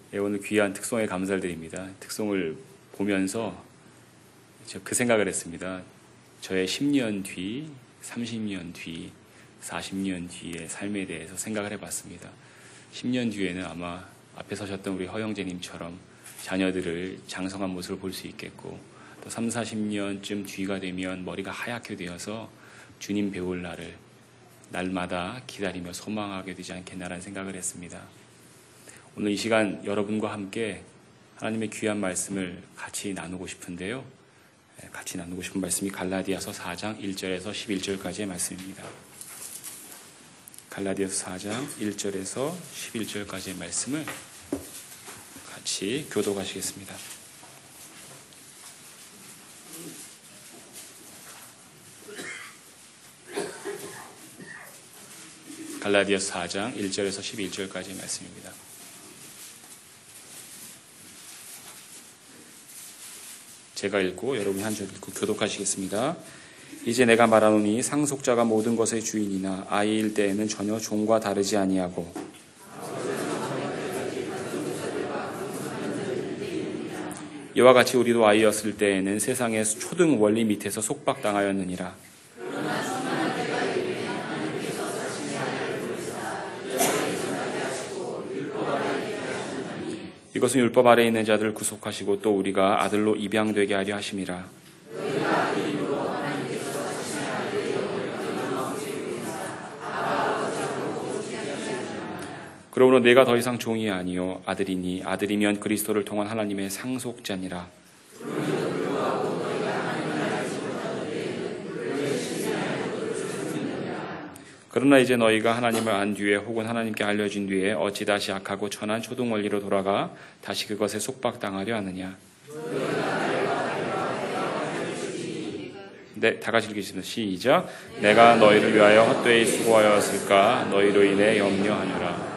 오늘 귀한 특송에 감사를 드립니다. 특송을 보면서 그 생각을 했습니다. 저의 10년 뒤, 30년 뒤, 40년 뒤의 삶에 대해서 생각을 해봤습니다. 10년 뒤에는 아마 앞에 서셨던 우리 허영재님처럼 자녀들을 장성한 모습을 볼 수 있겠고, 또 3, 40년쯤 뒤가 되면 머리가 하얗게 되어서 주님 배울 날을 날마다 기다리며 소망하게 되지 않겠나라는 생각을 했습니다. 오늘 이 시간 여러분과 함께 하나님의 귀한 말씀을 같이 나누고 싶은데요. 같이 나누고 싶은 말씀이 갈라디아서 4장 1절에서 11절까지의 말씀입니다. 갈라디아서 4장 1절에서 11절까지의 말씀을 같이 교독하시겠습니다. 갈라디아서 4장 1절에서 11절까지의 말씀입니다. 제가 읽고 여러분이 한 절 읽고 교독하시겠습니다. 이제 내가 말하노니 상속자가 모든 것의 주인이나 아이일 때에는 전혀 종과 다르지 아니하고 이와 같이 우리도 아이였을 때에는 세상의 초등 원리 밑에서 속박당하였느니라. 이것은 율법 아래에 있는 자들을 구속하시고 또 우리가 아들로 입양되게 하려 하심이라. 그러므로 내가 더 이상 종이 아니요 아들이니 아들이면 그리스도를 통한 하나님의 상속자니라. 그러나 이제 너희가 하나님을 안 뒤에 혹은 하나님께 알려진 뒤에 어찌 다시 악하고 천한 초등 원리로 돌아가 다시 그것에 속박당하려 하느냐. 네, 다 같이 읽으시면 시작. 내가 너희를 위하여 헛되이 수고하였을까 너희로 인해 염려하노라.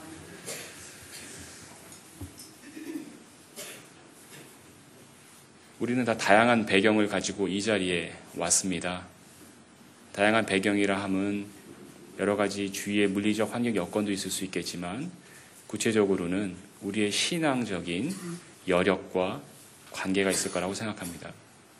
우리는 다 다양한 배경을 가지고 이 자리에 왔습니다. 다양한 배경이라 함은 여러 가지 주위의 물리적 환경 여건도 있을 수 있겠지만 구체적으로는 우리의 신앙적인 여력과 관계가 있을 거라고 생각합니다.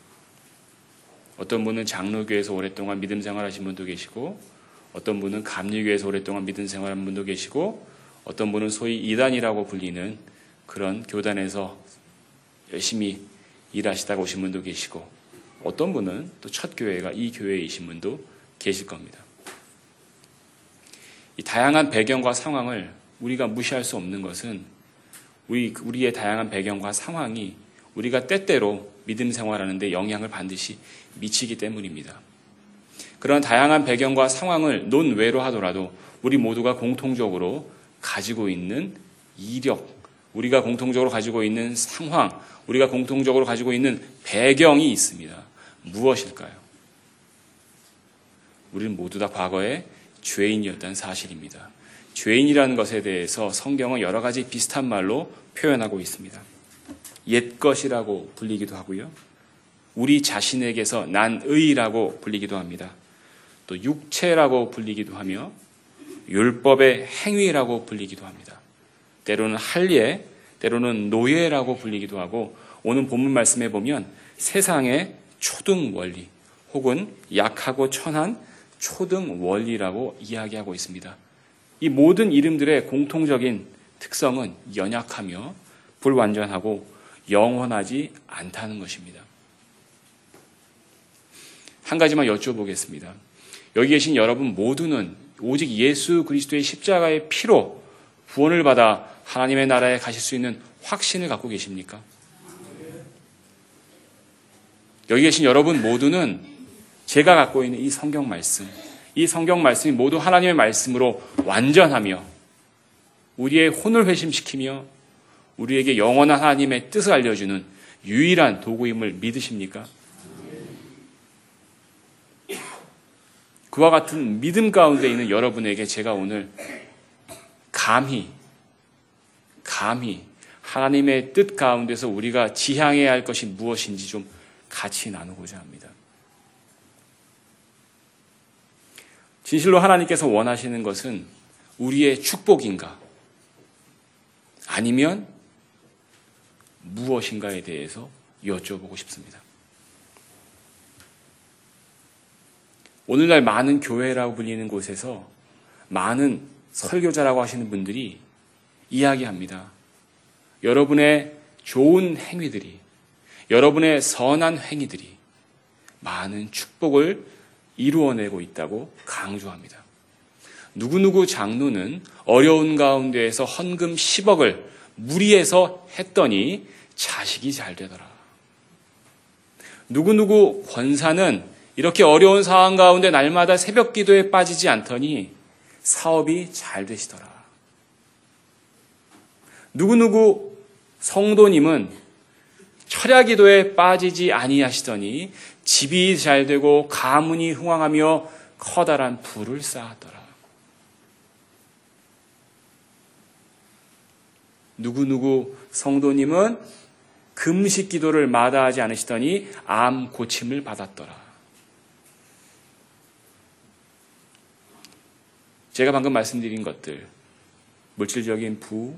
어떤 분은 장로교에서 오랫동안 믿음 생활하신 분도 계시고, 어떤 분은 감리교에서 오랫동안 믿음 생활한 분도 계시고, 어떤 분은 소위 이단이라고 불리는 그런 교단에서 열심히 일하시다가 오신 분도 계시고, 어떤 분은 또 첫 교회가 이 교회이신 분도 계실 겁니다. 이 다양한 배경과 상황을 우리가 무시할 수 없는 것은 우리의 다양한 배경과 상황이 우리가 때때로 믿음 생활하는데 영향을 반드시 미치기 때문입니다. 그런 다양한 배경과 상황을 논외로 하더라도 우리 모두가 공통적으로 가지고 있는 이력, 우리가 공통적으로 가지고 있는 상황, 우리가 공통적으로 가지고 있는 배경이 있습니다. 무엇일까요? 우리는 모두 다 과거에 죄인이었다는 사실입니다. 죄인이라는 것에 대해서 성경은 여러 가지 비슷한 말로 표현하고 있습니다. 옛것이라고 불리기도 하고요. 우리 자신에게서 난 의라고 불리기도 합니다. 또 육체라고 불리기도 하며 율법의 행위라고 불리기도 합니다. 때로는 할례, 때로는 노예라고 불리기도 하고, 오늘 본문 말씀에 보면 세상의 초등 원리 혹은 약하고 천한 초등 원리라고 이야기하고 있습니다. 이 모든 이름들의 공통적인 특성은 연약하며 불완전하고 영원하지 않다는 것입니다. 한 가지만 여쭤보겠습니다. 여기 계신 여러분 모두는 오직 예수 그리스도의 십자가의 피로 구원을 받아 하나님의 나라에 가실 수 있는 확신을 갖고 계십니까? 여기 계신 여러분 모두는 제가 갖고 있는 이 성경 말씀, 이 성경 말씀이 모두 하나님의 말씀으로 완전하며 우리의 혼을 회심시키며 우리에게 영원한 하나님의 뜻을 알려주는 유일한 도구임을 믿으십니까? 그와 같은 믿음 가운데 있는 여러분에게 제가 오늘 감히 하나님의 뜻 가운데서 우리가 지향해야 할 것이 무엇인지 좀 같이 나누고자 합니다. 진실로 하나님께서 원하시는 것은 우리의 축복인가? 아니면 무엇인가에 대해서 여쭤보고 싶습니다. 오늘날 많은 교회라고 불리는 곳에서 많은 설교자라고 하시는 분들이 이야기합니다. 여러분의 좋은 행위들이, 여러분의 선한 행위들이 많은 축복을 이루어내고 있다고 강조합니다. 누구누구 장로는 어려운 가운데에서 헌금 10억을 무리해서 했더니 자식이 잘 되더라. 누구누구 권사는 이렇게 어려운 상황 가운데 날마다 새벽 기도에 빠지지 않더니 사업이 잘 되시더라. 누구누구 성도님은 철야 기도에 빠지지 아니하시더니 집이 잘 되고 가문이 흥왕하며 커다란 부를 쌓았더라. 누구누구 성도님은 금식 기도를 마다하지 않으시더니 암 고침을 받았더라. 제가 방금 말씀드린 것들, 물질적인 부,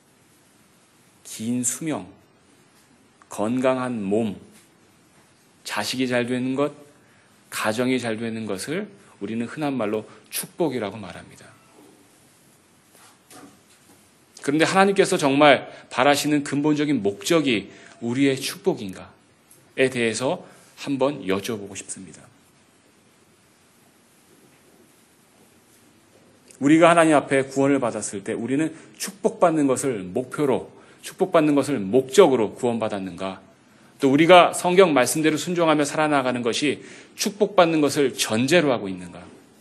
긴 수명, 건강한 몸, 자식이 잘 되는 것, 가정이 잘 되는 것을 우리는 흔한 말로 축복이라고 말합니다. 그런데 하나님께서 정말 바라시는 근본적인 목적이 우리의 축복인가에 대해서 한번 여쭤보고 싶습니다. 우리가 하나님 앞에 구원을 받았을 때 우리는 축복받는 것을 목표로, 축복받는 것을 목적으로 구원받았는가? 또 우리가 성경 말씀대로 순종하며 살아나가는 것이 축복받는 것을 전제로 하고 있는가?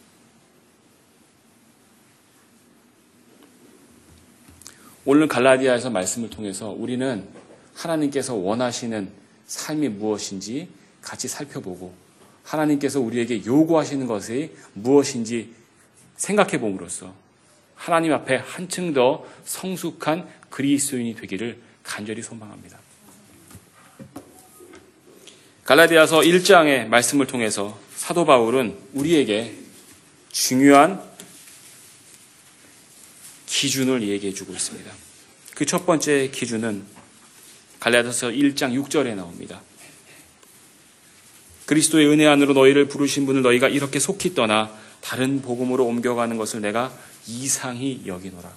오늘 갈라디아에서 말씀을 통해서 우리는 하나님께서 원하시는 삶이 무엇인지 같이 살펴보고 하나님께서 우리에게 요구하시는 것이 무엇인지 생각해 봄으로써 하나님 앞에 한층 더 성숙한 그리스도인이 되기를 간절히 소망합니다. 갈라디아서 1장의 말씀을 통해서 사도 바울은 우리에게 중요한 기준을 얘기해 주고 있습니다. 그 첫 번째 기준은 갈라디아서 1장 6절에 나옵니다. 그리스도의 은혜 안으로 너희를 부르신 분을 너희가 이렇게 속히 떠나 다른 복음으로 옮겨가는 것을 내가 이상히 여기노라.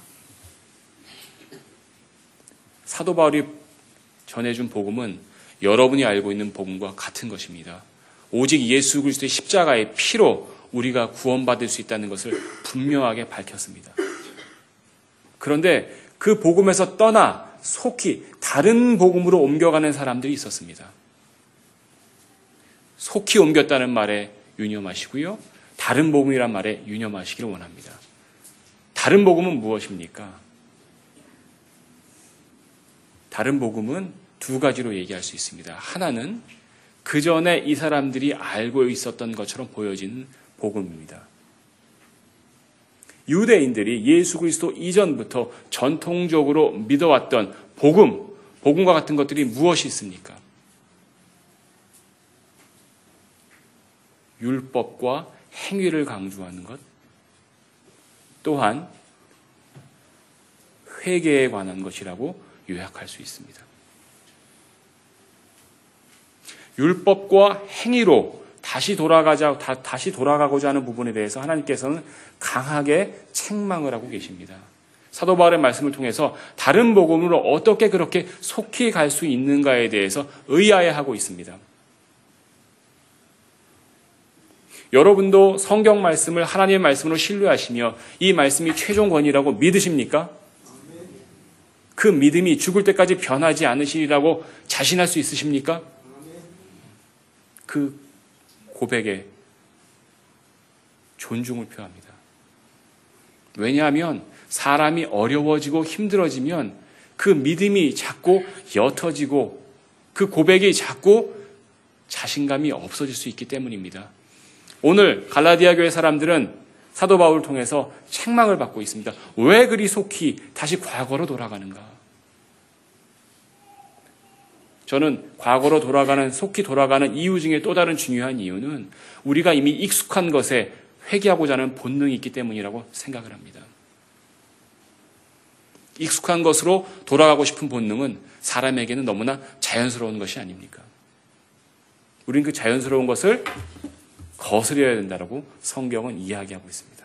사도 바울이 전해준 복음은 여러분이 알고 있는 복음과 같은 것입니다. 오직 예수 그리스도의 십자가의 피로 우리가 구원받을 수 있다는 것을 분명하게 밝혔습니다. 그런데 그 복음에서 떠나 속히 다른 복음으로 옮겨가는 사람들이 있었습니다. 속히 옮겼다는 말에 유념하시고요. 다른 복음이란 말에 유념하시기를 원합니다. 다른 복음은 무엇입니까? 다른 복음은 두 가지로 얘기할 수 있습니다. 하나는 그 전에 이 사람들이 알고 있었던 것처럼 보여지는 복음입니다. 유대인들이 예수 그리스도 이전부터 전통적으로 믿어왔던 복음과 같은 것들이 무엇이 있습니까? 율법과 행위를 강조하는 것, 또한 회개에 관한 것이라고 요약할 수 있습니다. 율법과 행위로 다시 돌아가고자 하는 부분에 대해서 하나님께서는 강하게 책망을 하고 계십니다. 사도 바울의 말씀을 통해서 다른 복음으로 어떻게 그렇게 속히 갈 수 있는가에 대해서 의아해하고 있습니다. 여러분도 성경 말씀을 하나님의 말씀으로 신뢰하시며 이 말씀이 최종 권위라고 믿으십니까? 그 믿음이 죽을 때까지 변하지 않으시리라고 자신할 수 있으십니까? 그 고백에 존중을 표합니다. 왜냐하면 사람이 어려워지고 힘들어지면 그 믿음이 자꾸 옅어지고 그 고백이 자꾸 자신감이 없어질 수 있기 때문입니다. 오늘 갈라디아 교회 사람들은 사도 바울을 통해서 책망을 받고 있습니다. 왜 그리 속히 다시 과거로 돌아가는가? 저는 과거로 속히 돌아가는 이유 중에 또 다른 중요한 이유는 우리가 이미 익숙한 것에 회개하고자 하는 본능이 있기 때문이라고 생각을 합니다. 익숙한 것으로 돌아가고 싶은 본능은 사람에게는 너무나 자연스러운 것이 아닙니까? 우리는 그 자연스러운 것을 거스려야 된다고 성경은 이야기하고 있습니다.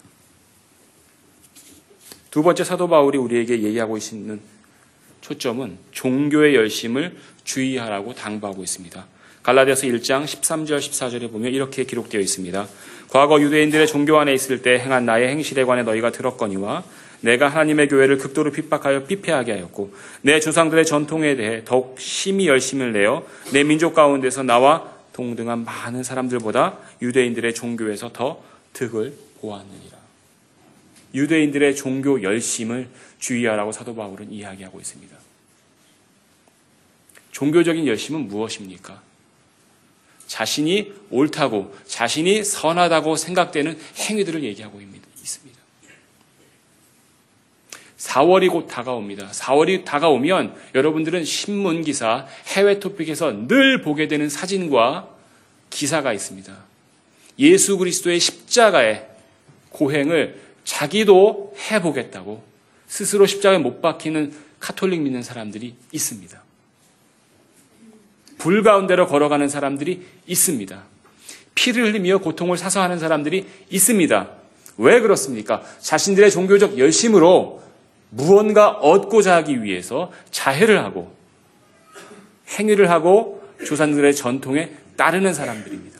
두 번째 사도 바울이 우리에게 얘기하고 있는 초점은 종교의 열심을 주의하라고 당부하고 있습니다. 갈라디아서 1장 13절 14절에 보면 이렇게 기록되어 있습니다. 과거 유대인들의 종교 안에 있을 때 행한 나의 행실에 관해 너희가 들었거니와 내가 하나님의 교회를 극도로 핍박하여 피폐하게 하였고 내 조상들의 전통에 대해 더욱 심히 열심을 내어 내 민족 가운데서 나와 동등한 많은 사람들보다 유대인들의 종교에서 더 득을 보았느니라. 유대인들의 종교 열심을 주의하라고 사도 바울은 이야기하고 있습니다. 종교적인 열심은 무엇입니까? 자신이 옳다고, 자신이 선하다고 생각되는 행위들을 얘기하고 있습니다. 4월이 곧 다가옵니다. 4월이 다가오면 여러분들은 신문기사, 해외 토픽에서 늘 보게 되는 사진과 기사가 있습니다. 예수 그리스도의 십자가의 고행을 자기도 해보겠다고 스스로 십자가에 못 박히는 카톨릭 믿는 사람들이 있습니다. 불 가운데로 걸어가는 사람들이 있습니다. 피를 흘리며 고통을 사서하는 사람들이 있습니다. 왜 그렇습니까? 자신들의 종교적 열심으로 무언가 얻고자 하기 위해서 자해를 하고 행위를 하고 조상들의 전통에 따르는 사람들입니다.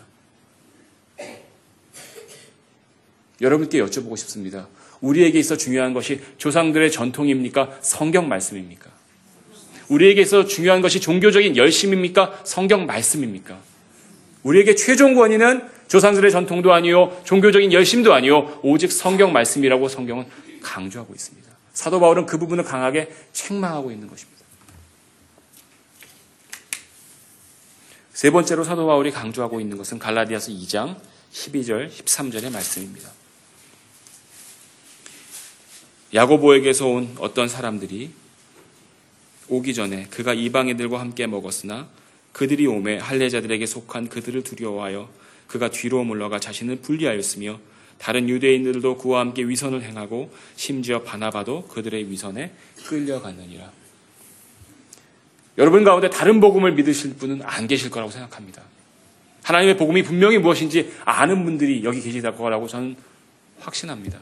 여러분께 여쭤보고 싶습니다. 우리에게 있어 중요한 것이 조상들의 전통입니까? 성경 말씀입니까? 우리에게 있어 중요한 것이 종교적인 열심입니까? 성경 말씀입니까? 우리에게 최종 권위는 조상들의 전통도 아니요, 종교적인 열심도 아니요, 오직 성경 말씀이라고 성경은 강조하고 있습니다. 사도 바울은 그 부분을 강하게 책망하고 있는 것입니다. 세 번째로 사도 바울이 강조하고 있는 것은 갈라디아서 2장 12절, 13절의 말씀입니다. 야고보에게서 온 어떤 사람들이 오기 전에 그가 이방인들과 함께 먹었으나 그들이 오매 할례자들에게 속한 그들을 두려워하여 그가 뒤로 물러가 자신을 분리하였으며 다른 유대인들도 그와 함께 위선을 행하고 심지어 바나바도 그들의 위선에 끌려갔느니라. 여러분 가운데 다른 복음을 믿으실 분은 안 계실 거라고 생각합니다. 하나님의 복음이 분명히 무엇인지 아는 분들이 여기 계실 거라고 저는 확신합니다.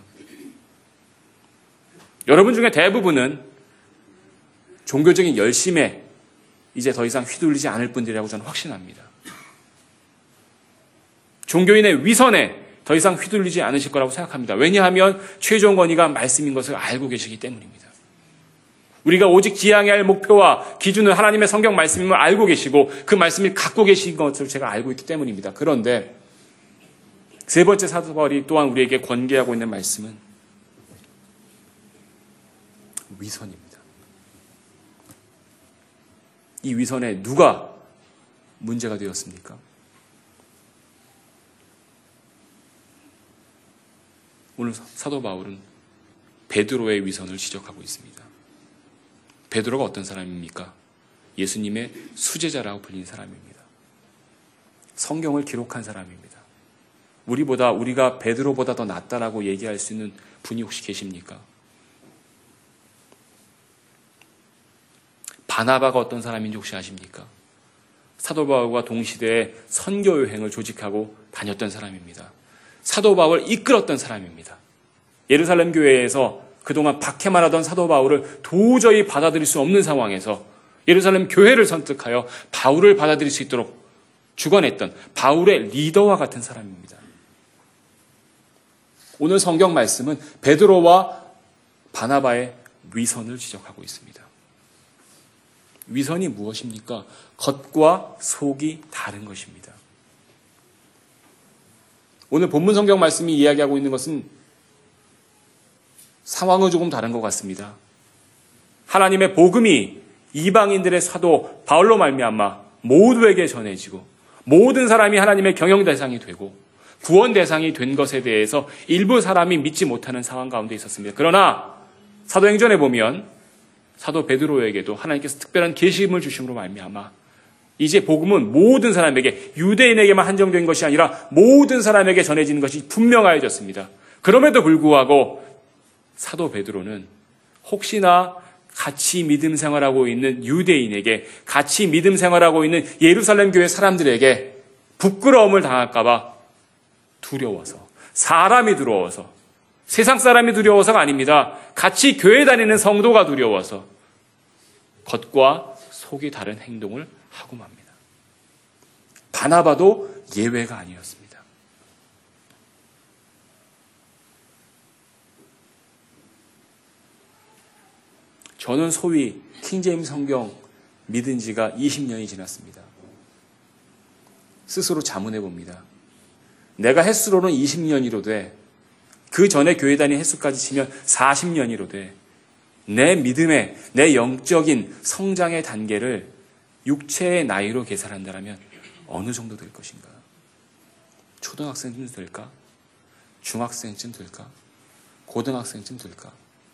여러분 중에 대부분은 종교적인 열심에 이제 더 이상 휘둘리지 않을 분들이라고 저는 확신합니다. 종교인의 위선에 더 이상 휘둘리지 않으실 거라고 생각합니다. 왜냐하면 최종 권위가 말씀인 것을 알고 계시기 때문입니다. 우리가 오직 지향해야 할 목표와 기준은 하나님의 성경 말씀임을 알고 계시고 그 말씀을 갖고 계신 것을 제가 알고 있기 때문입니다. 그런데 세 번째 사도 바울이 또한 우리에게 권계하고 있는 말씀은 위선입니다. 이 위선에 누가 문제가 되었습니까? 오늘 사도 바울은 베드로의 위선을 지적하고 있습니다. 베드로가 어떤 사람입니까? 예수님의 수제자라고 불린 사람입니다. 성경을 기록한 사람입니다. 우리가 베드로보다 더 낫다라고 얘기할 수 있는 분이 혹시 계십니까? 바나바가 어떤 사람인지 혹시 아십니까? 사도 바울과 동시대에 선교 여행을 조직하고 다녔던 사람입니다. 사도 바울을 이끌었던 사람입니다. 예루살렘 교회에서 그동안 박해만 하던 사도 바울을 도저히 받아들일 수 없는 상황에서 예루살렘 교회를 선택하여 바울을 받아들일 수 있도록 주관했던 바울의 리더와 같은 사람입니다. 오늘 성경 말씀은 베드로와 바나바의 위선을 지적하고 있습니다. 위선이 무엇입니까? 겉과 속이 다른 것입니다. 오늘 본문 성경 말씀이 이야기하고 있는 것은 상황은 조금 다른 것 같습니다. 하나님의 복음이 이방인들의 사도 바울로 말미암아 모두에게 전해지고 모든 사람이 하나님의 경영 대상이 되고 구원 대상이 된 것에 대해서 일부 사람이 믿지 못하는 상황 가운데 있었습니다. 그러나 사도행전에 보면 사도 베드로에게도 하나님께서 특별한 계시음을 주심으로 말미암아 이제 복음은 모든 사람에게, 유대인에게만 한정된 것이 아니라 모든 사람에게 전해지는 것이 분명하여졌습니다. 그럼에도 불구하고 사도 베드로는 혹시나 같이 믿음 생활하고 있는 유대인에게, 같이 믿음 생활하고 있는 예루살렘 교회 사람들에게 부끄러움을 당할까봐 두려워서, 사람이 두려워서, 세상 사람이 두려워서가 아닙니다. 같이 교회 다니는 성도가 두려워서 겉과 속이 다른 행동을 하고 맙니다. 바나바도 예외가 아니었습니다. 저는 소위 킹제임스 성경 믿은 지가 20년이 지났습니다. 스스로 자문해 봅니다. 내가 횟수로는 20년이로 돼. 그 전에 교회 다닌 횟수까지 치면 40년이로 돼. 내 믿음의, 내 영적인 성장의 단계를 육체의 나이로 계산한다면 어느 정도 될 것인가? 초등학생쯤 될까? 중학생쯤 될까? 고등학생쯤 될까?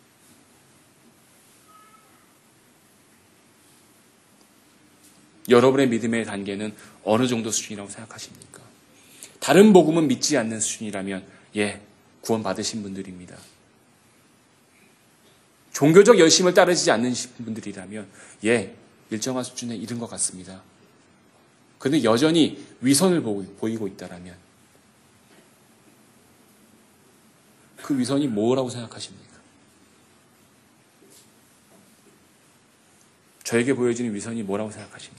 여러분의 믿음의 단계는 어느 정도 수준이라고 생각하십니까? 다른 복음은 믿지 않는 수준이라면 구원 받으신 분들입니다. 종교적 열심을 따르지 않는 분들이라면 일정한 수준에 이른 것 같습니다. 그런데 여전히 위선을 보이고 있다라면 그 위선이 뭐라고 생각하십니까? 저에게 보여지는 위선이 뭐라고 생각하십니까?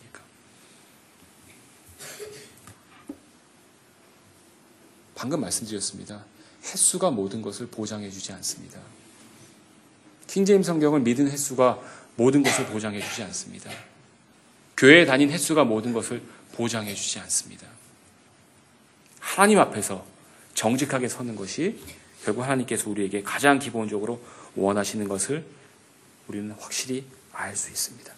방금 말씀드렸습니다. 횟수가 모든 것을 보장해주지 않습니다. 킹제임스 성경을 믿은 횟수가 모든 것을 보장해주지 않습니다. 교회에 다닌 횟수가 모든 것을 보장해주지 않습니다. 하나님 앞에서 정직하게 서는 것이 결국 하나님께서 우리에게 가장 기본적으로 원하시는 것을 우리는 확실히 알 수 있습니다.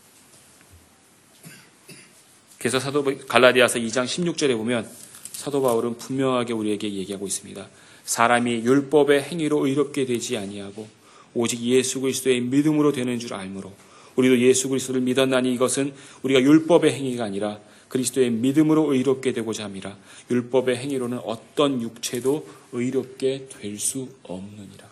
그래서 갈라디아서 2장 16절에 보면 사도 바울은 분명하게 우리에게 얘기하고 있습니다. 사람이 율법의 행위로 의롭게 되지 아니하고 오직 예수 그리스도의 믿음으로 되는 줄 알므로 우리도 예수 그리스도를 믿었나니 이것은 우리가 율법의 행위가 아니라 그리스도의 믿음으로 의롭게 되고자 함이라. 율법의 행위로는 어떤 육체도 의롭게 될 수 없느니라.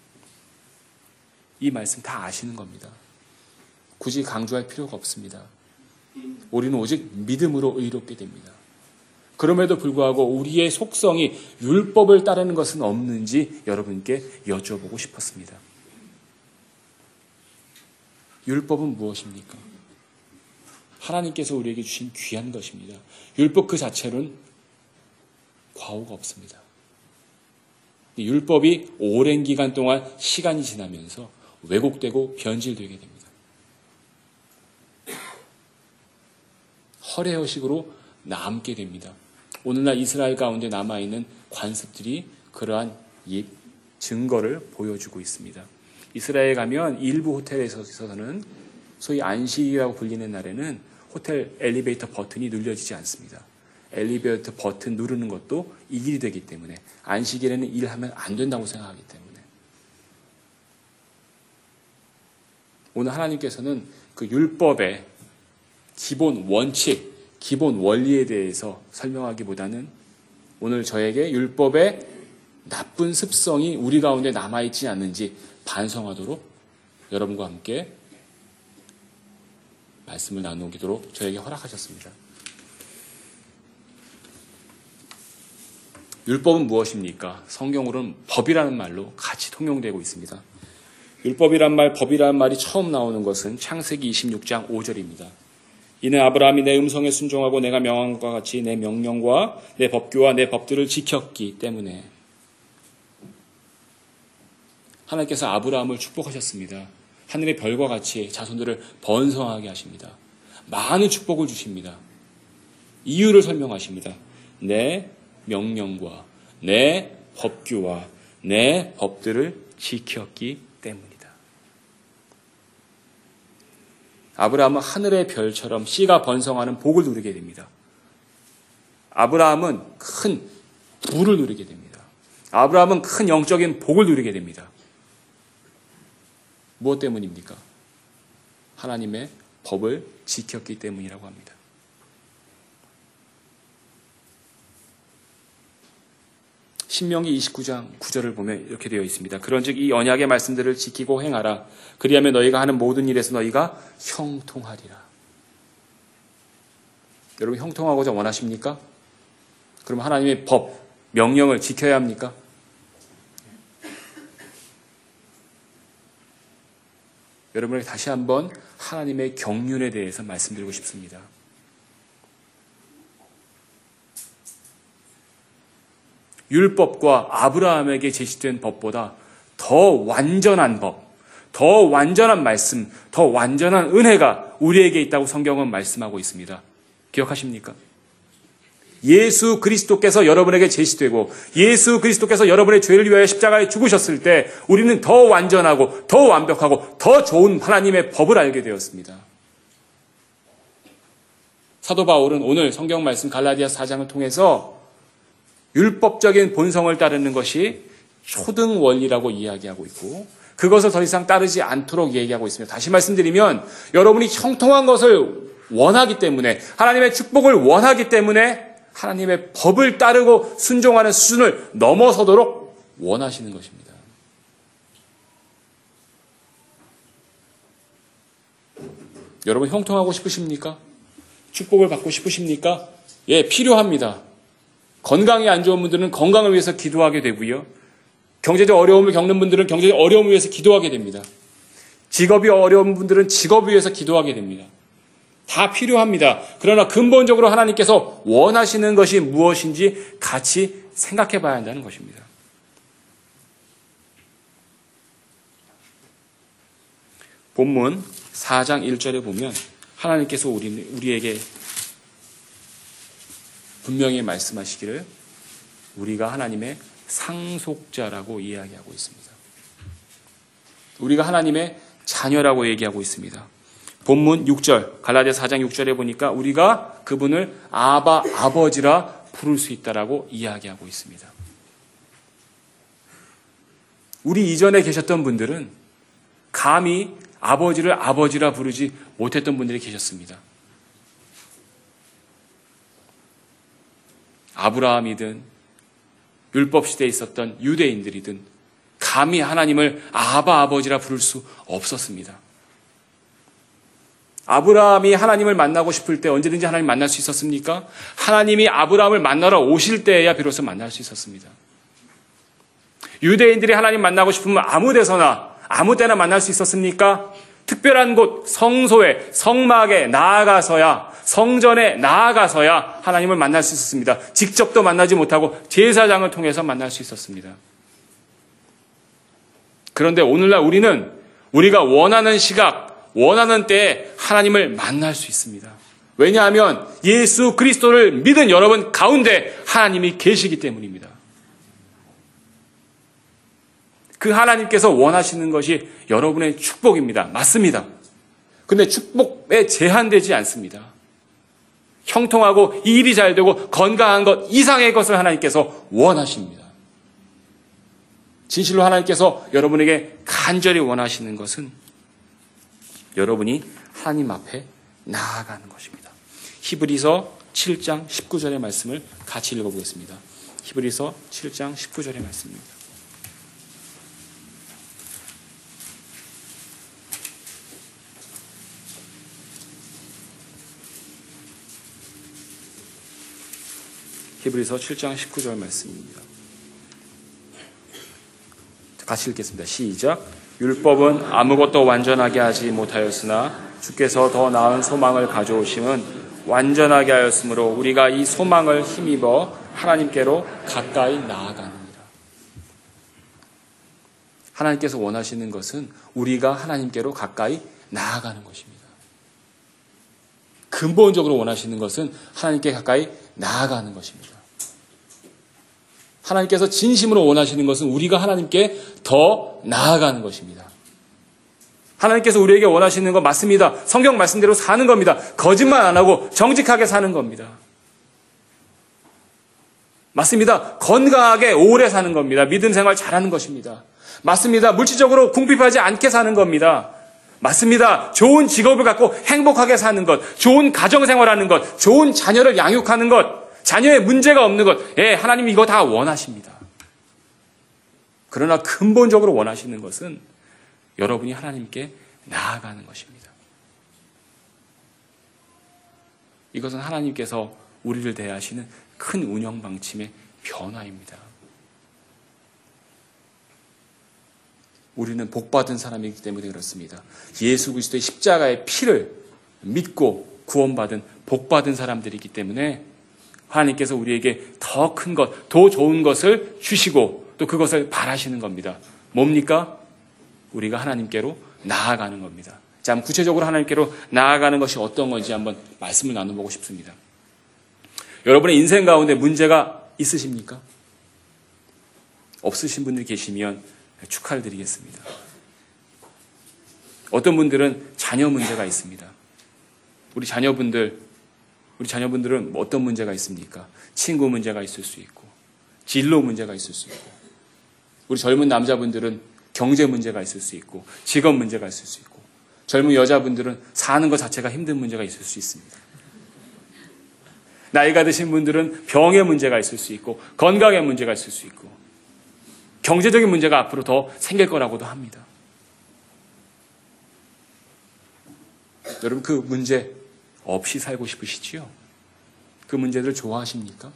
이 말씀 다 아시는 겁니다. 굳이 강조할 필요가 없습니다. 우리는 오직 믿음으로 의롭게 됩니다. 그럼에도 불구하고 우리의 속성이 율법을 따르는 것은 없는지 여러분께 여쭤보고 싶었습니다. 율법은 무엇입니까? 하나님께서 우리에게 주신 귀한 것입니다. 율법 그 자체로는 과오가 없습니다. 율법이 오랜 기간 동안 시간이 지나면서 왜곡되고 변질되게 됩니다. 허례허식으로 남게 됩니다. 오늘날 이스라엘 가운데 남아있는 관습들이 그러한 증거를 보여주고 있습니다. 이스라엘에 가면 일부 호텔에서는 소위 안식이라고 불리는 날에는 호텔 엘리베이터 버튼이 눌려지지 않습니다. 엘리베이터 버튼 누르는 것도 이 일이 되기 때문에 안식일에는 일하면 안 된다고 생각하기 때문에 오늘 하나님께서는 그 율법의 기본 원칙, 기본 원리에 대해서 설명하기보다는 오늘 저에게 율법의 나쁜 습성이 우리 가운데 남아있지 않는지 반성하도록 여러분과 함께 말씀을 나누기도록 저에게 허락하셨습니다. 율법은 무엇입니까? 성경으로는 법이라는 말로 같이 통용되고 있습니다. 율법이란 말, 법이라는 말이 처음 나오는 것은 창세기 26장 5절입니다. 이는 아브라함이 내 음성에 순종하고 내가 명한 것과 같이 내 명령과 내 법규와 내 법들을 지켰기 때문에 하나님께서 아브라함을 축복하셨습니다. 하늘의 별과 같이 자손들을 번성하게 하십니다. 많은 축복을 주십니다. 이유를 설명하십니다. 내 명령과 내 법규와 내 법들을 지켰기 때문이다. 아브라함은 하늘의 별처럼 씨가 번성하는 복을 누리게 됩니다. 아브라함은 큰 부를 누리게 됩니다. 아브라함은 큰 영적인 복을 누리게 됩니다. 무엇 때문입니까? 하나님의 법을 지켰기 때문이라고 합니다. 신명기 29장 9절을 보면 이렇게 되어 있습니다. 그런즉 이 언약의 말씀들을 지키고 행하라. 그리하면 너희가 하는 모든 일에서 너희가 형통하리라. 여러분 형통하고자 원하십니까? 그럼 하나님의 법, 명령을 지켜야 합니까? 여러분에게 다시 한번 하나님의 경륜에 대해서 말씀드리고 싶습니다. 율법과 아브라함에게 제시된 법보다 더 완전한 법, 더 완전한 말씀, 더 완전한 은혜가 우리에게 있다고 성경은 말씀하고 있습니다. 기억하십니까? 예수 그리스도께서 여러분에게 제시되고 예수 그리스도께서 여러분의 죄를 위하여 십자가에 죽으셨을 때 우리는 더 완전하고 더 완벽하고 더 좋은 하나님의 법을 알게 되었습니다. 사도 바울은 오늘 성경 말씀 갈라디아 4장을 통해서 율법적인 본성을 따르는 것이 초등 원리라고 이야기하고 있고 그것을 더 이상 따르지 않도록 얘기하고 있습니다. 다시 말씀드리면 여러분이 형통한 것을 원하기 때문에 하나님의 축복을 원하기 때문에 하나님의 법을 따르고 순종하는 수준을 넘어서도록 원하시는 것입니다. 여러분 형통하고 싶으십니까? 축복을 받고 싶으십니까? 예, 필요합니다. 건강이 안 좋은 분들은 건강을 위해서 기도하게 되고요. 경제적 어려움을 겪는 분들은 경제적 어려움을 위해서 기도하게 됩니다. 직업이 어려운 분들은 직업을 위해서 기도하게 됩니다. 다 필요합니다. 그러나 근본적으로 하나님께서 원하시는 것이 무엇인지 같이 생각해 봐야 한다는 것입니다. 본문 4장 1절에 보면 하나님께서 우리에게 분명히 말씀하시기를 우리가 하나님의 상속자라고 이야기하고 있습니다. 우리가 하나님의 자녀라고 얘기하고 있습니다. 본문 6절, 갈라디아 4장 6절에 보니까 우리가 그분을 아바, 아버지라 부를 수 있다라고 이야기하고 있습니다. 우리 이전에 계셨던 분들은 감히 아버지를 아버지라 부르지 못했던 분들이 계셨습니다. 아브라함이든 율법 시대에 있었던 유대인들이든 감히 하나님을 아바 아버지라 부를 수 없었습니다. 아브라함이 하나님을 만나고 싶을 때 언제든지 하나님 만날 수 있었습니까? 하나님이 아브라함을 만나러 오실 때에야 비로소 만날 수 있었습니다. 유대인들이 하나님 만나고 싶으면 아무 데서나 아무 때나 만날 수 있었습니까? 특별한 곳 성소에 성막에 나아가서야 성전에 나아가서야 하나님을 만날 수 있었습니다. 직접도 만나지 못하고 제사장을 통해서 만날 수 있었습니다. 그런데 오늘날 우리는 우리가 원하는 시각, 원하는 때에 하나님을 만날 수 있습니다. 왜냐하면 예수 그리스도를 믿은 여러분 가운데 하나님이 계시기 때문입니다. 그 하나님께서 원하시는 것이 여러분의 축복입니다. 맞습니다. 그런데 축복에 제한되지 않습니다. 형통하고 일이 잘 되고 건강한 것 이상의 것을 하나님께서 원하십니다. 진실로 하나님께서 여러분에게 간절히 원하시는 것은 여러분이 하나님 앞에 나아가는 것입니다. 히브리서 7장 19절의 말씀을 같이 읽어보겠습니다. 히브리서 7장 19절의 말씀입니다. 히브리서 7장 19절 말씀입니다. 같이 읽겠습니다. 시작. 율법은 아무것도 완전하게 하지 못하였으나 주께서 더 나은 소망을 가져오심은 완전하게 하였으므로 우리가 이 소망을 힘입어 하나님께로 가까이 나아가느니라. 하나님께서 원하시는 것은 우리가 하나님께로 가까이 나아가는 것입니다. 근본적으로 원하시는 것은 하나님께 가까이 나아가는 것입니다. 하나님께서 진심으로 원하시는 것은 우리가 하나님께 더 나아가는 것입니다. 하나님께서 우리에게 원하시는 것 맞습니다. 성경 말씀대로 사는 겁니다. 거짓말 안 하고 정직하게 사는 겁니다. 맞습니다. 건강하게 오래 사는 겁니다. 믿음 생활 잘하는 것입니다. 맞습니다. 물질적으로 궁핍하지 않게 사는 겁니다. 맞습니다. 좋은 직업을 갖고 행복하게 사는 것, 좋은 가정생활하는 것, 좋은 자녀를 양육하는 것, 자녀의 문제가 없는 것, 예, 하나님이 이거 다 원하십니다. 그러나 근본적으로 원하시는 것은 여러분이 하나님께 나아가는 것입니다. 이것은 하나님께서 우리를 대하시는 큰 운영 방침의 변화입니다. 우리는 복받은 사람이기 때문에 그렇습니다. 예수 그리스도의 십자가의 피를 믿고 구원받은 복받은 사람들이기 때문에 하나님께서 우리에게 더 큰 것, 더 좋은 것을 주시고 또 그것을 바라시는 겁니다. 뭡니까? 우리가 하나님께로 나아가는 겁니다. 자, 구체적으로 하나님께로 나아가는 것이 어떤 건지 한번 말씀을 나눠보고 싶습니다. 여러분의 인생 가운데 문제가 있으십니까? 없으신 분들이 계시면 축하를 드리겠습니다. 어떤 분들은 자녀 문제가 있습니다. 우리 자녀분들은 어떤 문제가 있습니까? 친구 문제가 있을 수 있고, 진로 문제가 있을 수 있고, 우리 젊은 남자분들은 경제 문제가 있을 수 있고, 직업 문제가 있을 수 있고, 젊은 여자분들은 사는 것 자체가 힘든 문제가 있을 수 있습니다. 나이가 드신 분들은 병의 문제가 있을 수 있고, 건강의 문제가 있을 수 있고, 경제적인 문제가 앞으로 더 생길 거라고도 합니다. 여러분, 그 문제 없이 살고 싶으시지요? 그 문제들을 좋아하십니까?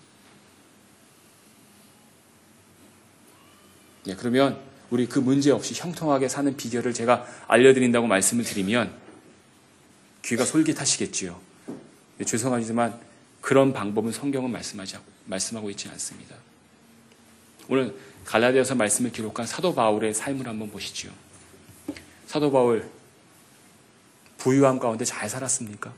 네, 그러면 우리 그 문제 없이 형통하게 사는 비결을 제가 알려드린다고 말씀을 드리면 귀가 솔깃하시겠지요. 네, 죄송하지만 그런 방법은 성경은 말씀하고 있지 않습니다. 오늘 갈라디아서 말씀을 기록한 사도 바울의 삶을 한번 보시죠. 사도 바울 부유함 가운데 잘 살았습니까?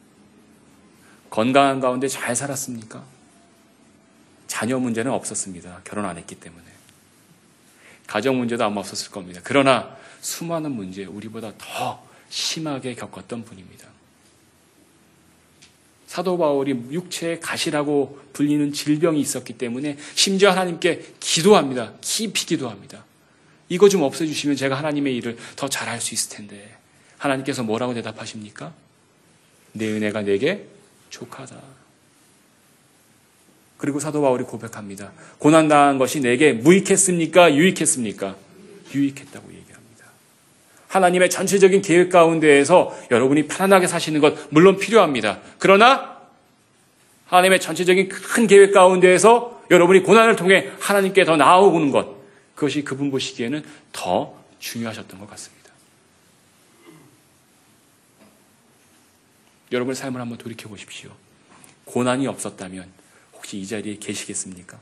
건강한 가운데 잘 살았습니까? 자녀 문제는 없었습니다. 결혼 안 했기 때문에. 가정 문제도 아마 없었을 겁니다. 그러나 수많은 문제, 우리보다 더 심하게 겪었던 분입니다. 사도 바울이 육체의 가시라고 불리는 질병이 있었기 때문에 심지어 하나님께 기도합니다. 깊이 기도합니다. 이거 좀 없애주시면 제가 하나님의 일을 더 잘할 수 있을 텐데. 하나님께서 뭐라고 대답하십니까? 내 은혜가 내게 족하다. 그리고 사도 바울이 고백합니다. 고난당한 것이 내게 무익했습니까? 유익했습니까? 유익했다고 얘기합니다. 하나님의 전체적인 계획 가운데에서 여러분이 편안하게 사시는 것 물론 필요합니다. 그러나 하나님의 전체적인 큰 계획 가운데에서 여러분이 고난을 통해 하나님께 더 나아오는 것, 그것이 그분 보시기에는 더 중요하셨던 것 같습니다. 여러분의 삶을 한번 돌이켜 보십시오. 고난이 없었다면 혹시 이 자리에 계시겠습니까?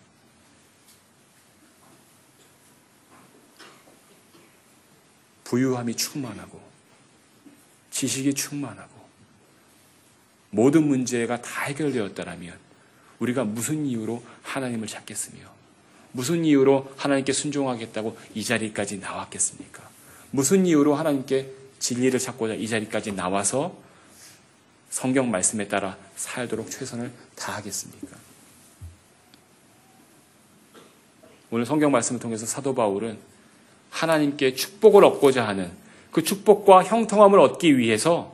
부유함이 충만하고 지식이 충만하고 모든 문제가 다 해결되었다면 우리가 무슨 이유로 하나님을 찾겠으며 무슨 이유로 하나님께 순종하겠다고 이 자리까지 나왔겠습니까? 무슨 이유로 하나님께 진리를 찾고자 이 자리까지 나와서 성경 말씀에 따라 살도록 최선을 다하겠습니까? 오늘 성경 말씀을 통해서 사도 바울은 하나님께 축복을 얻고자 하는 그 축복과 형통함을 얻기 위해서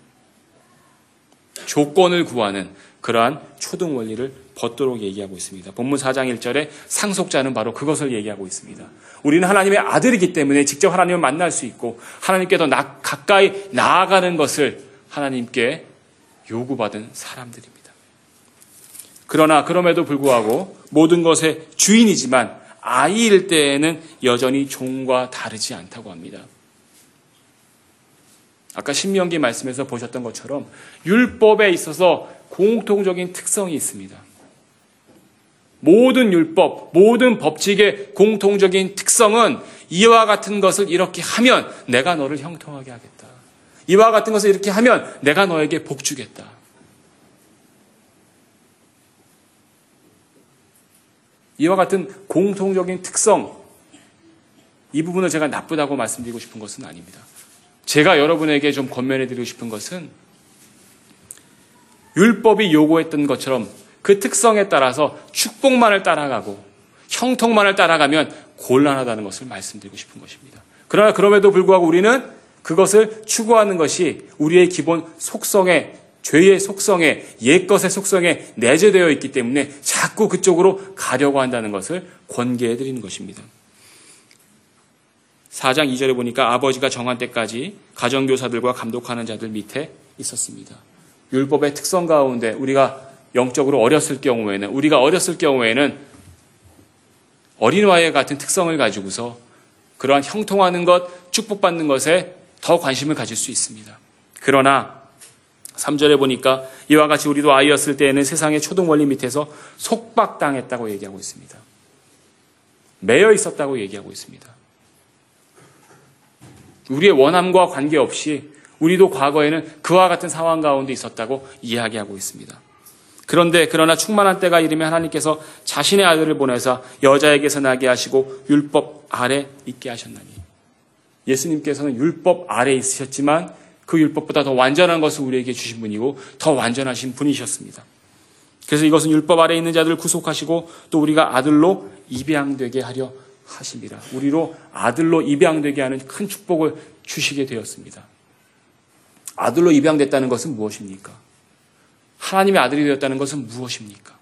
조건을 구하는 그러한 초등 원리를 벗도록 얘기하고 있습니다. 본문 4장 1절에 상속자는 바로 그것을 얘기하고 있습니다. 우리는 하나님의 아들이기 때문에 직접 하나님을 만날 수 있고 하나님께 더 가까이 나아가는 것을 하나님께 요구받은 사람들입니다. 그러나 그럼에도 불구하고 모든 것의 주인이지만 아이일 때에는 여전히 종과 다르지 않다고 합니다. 아까 신명기 말씀에서 보셨던 것처럼 율법에 있어서 공통적인 특성이 있습니다. 모든 율법, 모든 법칙의 공통적인 특성은 이와 같은 것을 이렇게 하면 내가 너를 형통하게 하겠다. 이와 같은 것을 이렇게 하면 내가 너에게 복 주겠다. 이와 같은 공통적인 특성, 이 부분을 제가 나쁘다고 말씀드리고 싶은 것은 아닙니다. 제가 여러분에게 좀 권면해드리고 싶은 것은 율법이 요구했던 것처럼 그 특성에 따라서 축복만을 따라가고 형통만을 따라가면 곤란하다는 것을 말씀드리고 싶은 것입니다. 그러나 그럼에도 불구하고 우리는 그것을 추구하는 것이 우리의 기본 속성에, 죄의 속성에, 옛것의 속성에 내재되어 있기 때문에 자꾸 그쪽으로 가려고 한다는 것을 권계해드리는 것입니다. 4장 2절에 보니까 아버지가 정한 때까지 가정교사들과 감독하는 자들 밑에 있었습니다. 율법의 특성 가운데 우리가 영적으로 우리가 어렸을 경우에는 어린아이와 같은 특성을 가지고서 그러한 형통하는 것, 축복받는 것에 더 관심을 가질 수 있습니다. 그러나 3절에 보니까 이와 같이 우리도 아이였을 때에는 세상의 초등 원리 밑에서 속박당했다고 얘기하고 있습니다. 매여 있었다고 얘기하고 있습니다. 우리의 원함과 관계없이 우리도 과거에는 그와 같은 상황 가운데 있었다고 이야기하고 있습니다. 그러나 충만한 때가 이르면 하나님께서 자신의 아들을 보내사 여자에게서 나게 하시고 율법 아래 있게 하셨나니. 예수님께서는 율법 아래 있으셨지만 그 율법보다 더 완전한 것을 우리에게 주신 분이고 더 완전하신 분이셨습니다. 그래서 이것은 율법 아래 있는 자들을 구속하시고 또 우리가 아들로 입양되게 하려 하십니다. 우리로 아들로 입양되게 하는 큰 축복을 주시게 되었습니다. 아들로 입양됐다는 것은 무엇입니까? 하나님의 아들이 되었다는 것은 무엇입니까?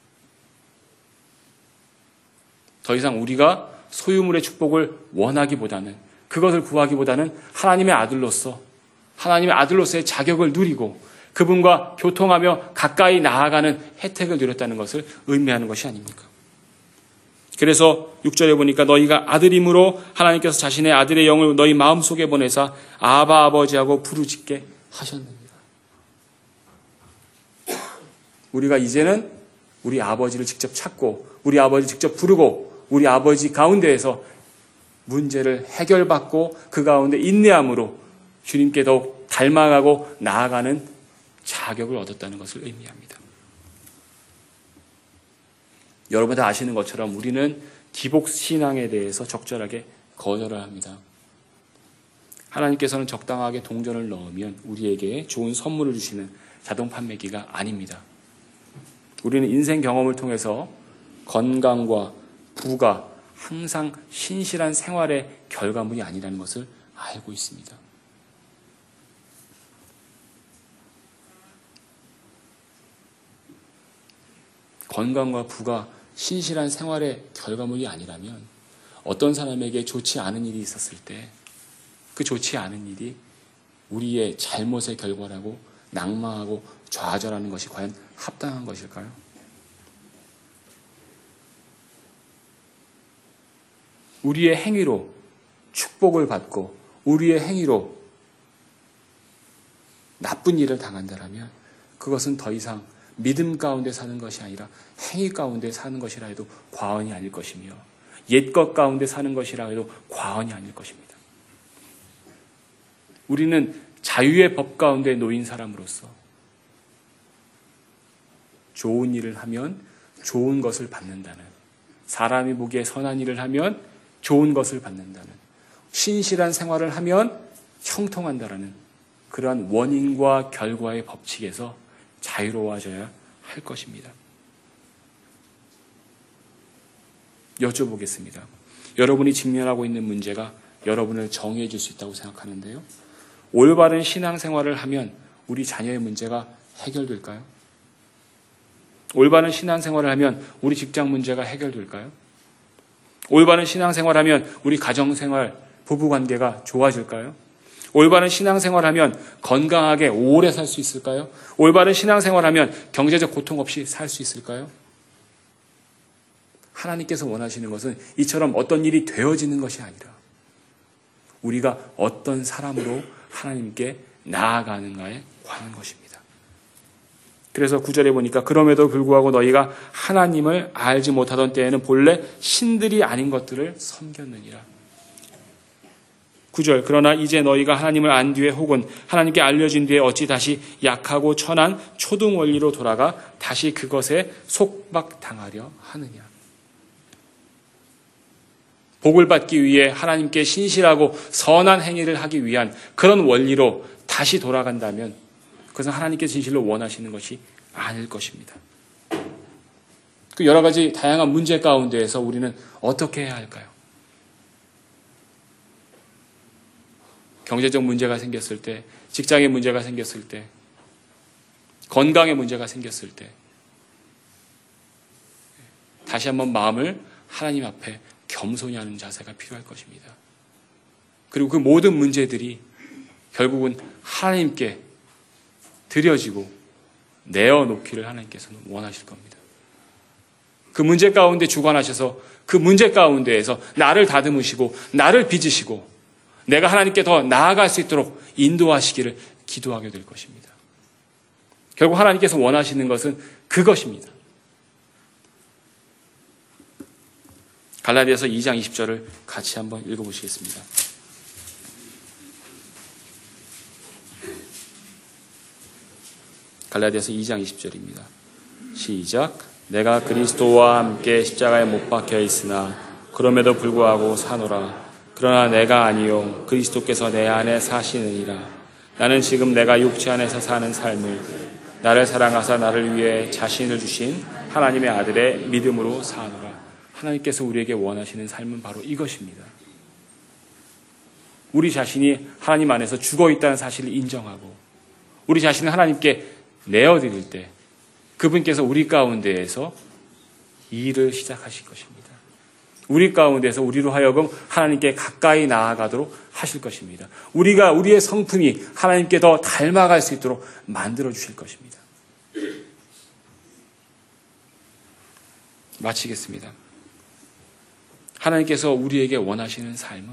더 이상 우리가 소유물의 축복을 원하기보다는, 그것을 구하기보다는 하나님의 아들로서의 자격을 누리고 그분과 교통하며 가까이 나아가는 혜택을 누렸다는 것을 의미하는 것이 아닙니까? 그래서 6절에 보니까 너희가 아들임으로 하나님께서 자신의 아들의 영을 너희 마음속에 보내사 아바 아버지하고 부르짖게 하셨느니라. 우리가 이제는 우리 아버지를 직접 찾고 우리 아버지를 직접 부르고 우리 아버지 가운데에서 문제를 해결받고 그 가운데 인내함으로 주님께 더욱 닮아가고 나아가는 자격을 얻었다는 것을 의미합니다. 여러분 다 아시는 것처럼 우리는 기복신앙에 대해서 적절하게 거절을 합니다. 하나님께서는 적당하게 동전을 넣으면 우리에게 좋은 선물을 주시는 자동 판매기가 아닙니다. 우리는 인생 경험을 통해서 건강과 부가 항상 신실한 생활의 결과물이 아니라는 것을 알고 있습니다. 건강과 부가 신실한 생활의 결과물이 아니라면 어떤 사람에게 좋지 않은 일이 있었을 때 그 좋지 않은 일이 우리의 잘못의 결과라고 낙망하고 좌절하는 것이 과연 합당한 것일까요? 우리의 행위로 축복을 받고 우리의 행위로 나쁜 일을 당한다면 그것은 더 이상 믿음 가운데 사는 것이 아니라 행위 가운데 사는 것이라 해도 과언이 아닐 것이며 옛것 가운데 사는 것이라 해도 과언이 아닐 것입니다. 우리는 자유의 법 가운데 놓인 사람으로서 좋은 일을 하면 좋은 것을 받는다는, 사람이 보기에 선한 일을 하면 좋은 것을 받는다는, 신실한 생활을 하면 형통한다라는 그러한 원인과 결과의 법칙에서 자유로워져야 할 것입니다. 여쭤보겠습니다. 여러분이 직면하고 있는 문제가 여러분을 정의해 줄 수 있다고 생각하는데요. 올바른 신앙생활을 하면 우리 자녀의 문제가 해결될까요? 올바른 신앙생활을 하면 우리 직장 문제가 해결될까요? 올바른 신앙생활을 하면 우리 가정생활, 부부관계가 좋아질까요? 올바른 신앙생활을 하면 건강하게 오래 살 수 있을까요? 올바른 신앙생활을 하면 경제적 고통 없이 살 수 있을까요? 하나님께서 원하시는 것은 이처럼 어떤 일이 되어지는 것이 아니라 우리가 어떤 사람으로 하나님께 나아가는가에 관한 것입니다. 그래서 9절에 보니까 그럼에도 불구하고 너희가 하나님을 알지 못하던 때에는 본래 신들이 아닌 것들을 섬겼느니라. 9절 그러나 이제 너희가 하나님을 안 뒤에 혹은 하나님께 알려진 뒤에 어찌 다시 약하고 천한 초등 원리로 돌아가 다시 그것에 속박당하려 하느냐. 복을 받기 위해 하나님께 신실하고 선한 행위를 하기 위한 그런 원리로 다시 돌아간다면 그것은 하나님께서 진실로 원하시는 것이 아닐 것입니다. 그 여러 가지 다양한 문제 가운데에서 우리는 어떻게 해야 할까요? 경제적 문제가 생겼을 때, 직장의 문제가 생겼을 때, 건강의 문제가 생겼을 때 다시 한번 마음을 하나님 앞에 겸손히 하는 자세가 필요할 것입니다. 그리고 그 모든 문제들이 결국은 하나님께 드려지고 내어놓기를 하나님께서는 원하실 겁니다. 그 문제 가운데 주관하셔서 그 문제 가운데에서 나를 다듬으시고 나를 빚으시고 내가 하나님께 더 나아갈 수 있도록 인도하시기를 기도하게 될 것입니다. 결국 하나님께서 원하시는 것은 그것입니다. 갈라디아서 2장 20절을 같이 한번 읽어보시겠습니다. 갈라디아서 2장 20절입니다. 시작. 내가 그리스도와 함께 십자가에 못 박혀 있으나 그럼에도 불구하고 사노라. 그러나 내가 아니요 그리스도께서 내 안에 사시느니라. 나는 지금 내가 육체 안에서 사는 삶을 나를 사랑하사 나를 위해 자신을 주신 하나님의 아들의 믿음으로 사노라. 하나님께서 우리에게 원하시는 삶은 바로 이것입니다. 우리 자신이 하나님 안에서 죽어있다는 사실을 인정하고 우리 자신을 하나님께 내어드릴 때 그분께서 우리 가운데에서 일을 시작하실 것입니다. 우리 가운데서 우리로 하여금 하나님께 가까이 나아가도록 하실 것입니다. 우리의 성품이 하나님께 더 닮아갈 수 있도록 만들어 주실 것입니다. 마치겠습니다. 하나님께서 우리에게 원하시는 삶은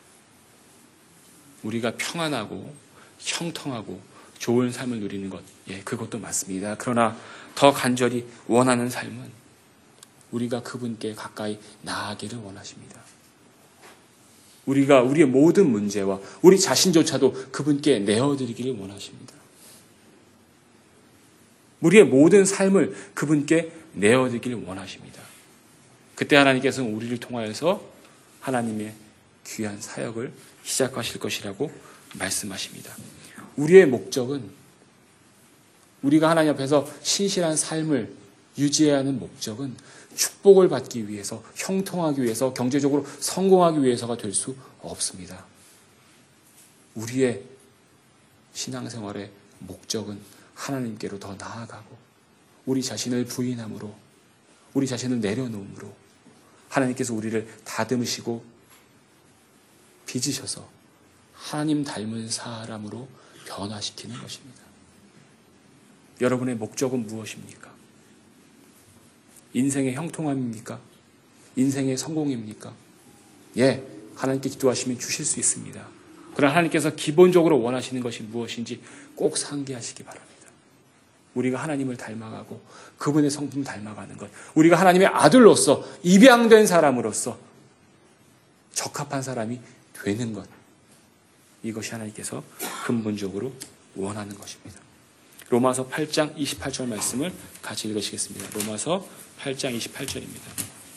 우리가 평안하고 형통하고 좋은 삶을 누리는 것, 그것도 맞습니다. 그러나 더 간절히 원하는 삶은 우리가 그분께 가까이 나아가기를 원하십니다. 우리가 우리의 모든 문제와 우리 자신조차도 그분께 내어드리기를 원하십니다. 우리의 모든 삶을 그분께 내어드리기를 원하십니다. 그때 하나님께서는 우리를 통하여서 하나님의 귀한 사역을 시작하실 것이라고 말씀하십니다. 우리의 목적은 우리가 하나님 앞에서 신실한 삶을 유지해야 하는 목적은 축복을 받기 위해서, 형통하기 위해서, 경제적으로 성공하기 위해서가 될 수 없습니다. 우리의 신앙생활의 목적은 하나님께로 더 나아가고 우리 자신을 부인함으로 우리 자신을 내려놓음으로 하나님께서 우리를 다듬으시고 빚으셔서 하나님 닮은 사람으로 변화시키는 것입니다. 여러분의 목적은 무엇입니까? 인생의 형통함입니까? 인생의 성공입니까? 하나님께 기도하시면 주실 수 있습니다. 그러나 하나님께서 기본적으로 원하시는 것이 무엇인지 꼭 상기하시기 바랍니다. 우리가 하나님을 닮아가고 그분의 성품을 닮아가는 것, 우리가 하나님의 아들로서 입양된 사람으로서 적합한 사람이 되는 것, 이것이 하나님께서 근본적으로 원하는 것입니다. 로마서 8장 28절 말씀을 같이 읽으시겠습니다. 로마서 8장 28절입니다.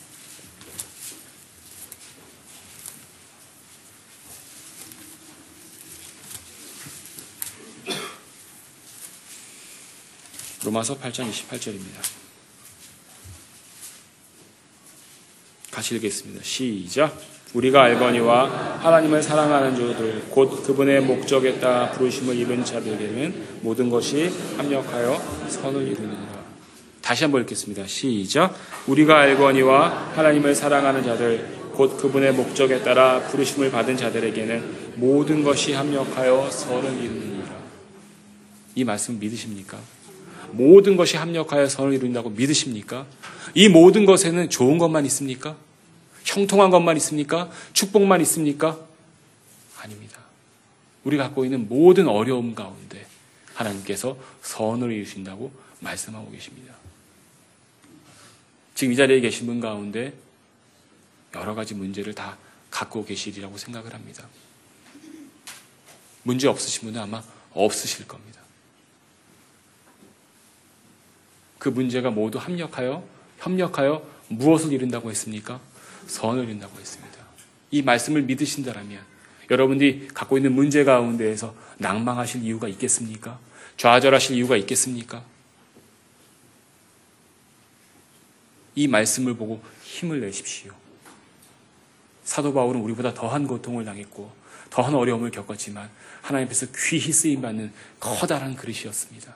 로마서 8장 28절입니다. 같이 읽겠습니다. 시작. 우리가 알거니와 하나님을 사랑하는 자들 곧 그분의 목적에 따라 부르심을 입은 자들에게는 모든 것이 합력하여 선을 이루느니라. 다시 한번 읽겠습니다. 시작. 우리가 알거니와 하나님을 사랑하는 자들 곧 그분의 목적에 따라 부르심을 받은 자들에게는 모든 것이 합력하여 선을 이루느니라. 이 말씀 믿으십니까? 모든 것이 합력하여 선을 이룬다고 믿으십니까? 이 모든 것에는 좋은 것만 있습니까? 형통한 것만 있습니까? 축복만 있습니까? 아닙니다. 우리가 갖고 있는 모든 어려움 가운데 하나님께서 선을 이루신다고 말씀하고 계십니다. 지금 이 자리에 계신 분 가운데 여러 가지 문제를 다 갖고 계시리라고 생각을 합니다. 문제 없으신 분은 아마 없으실 겁니다. 그 문제가 모두 협력하여 무엇을 이룬다고 했습니까? 선을 이룬다고 했습니다. 이 말씀을 믿으신다면 여러분들이 갖고 있는 문제 가운데에서 낭망하실 이유가 있겠습니까? 좌절하실 이유가 있겠습니까? 이 말씀을 보고 힘을 내십시오. 사도 바울은 우리보다 더한 고통을 당했고 더한 어려움을 겪었지만 하나님 앞에서 귀히 쓰임받는 커다란 그릇이었습니다.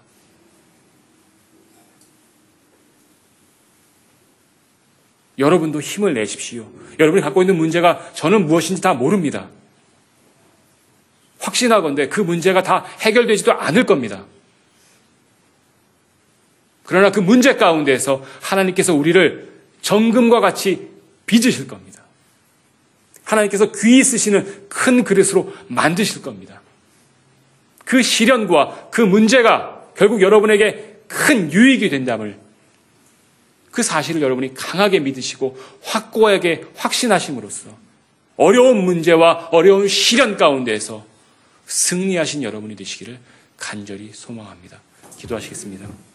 여러분도 힘을 내십시오. 여러분이 갖고 있는 문제가 저는 무엇인지 다 모릅니다. 확신하건대 그 문제가 다 해결되지도 않을 겁니다. 그러나 그 문제 가운데에서 하나님께서 우리를 정금과 같이 빚으실 겁니다. 하나님께서 귀히 쓰시는 큰 그릇으로 만드실 겁니다. 그 시련과 그 문제가 결국 여러분에게 큰 유익이 된다면 그 사실을 여러분이 강하게 믿으시고 확고하게 확신하심으로써 어려운 문제와 어려운 시련 가운데에서 승리하신 여러분이 되시기를 간절히 소망합니다. 기도하시겠습니다.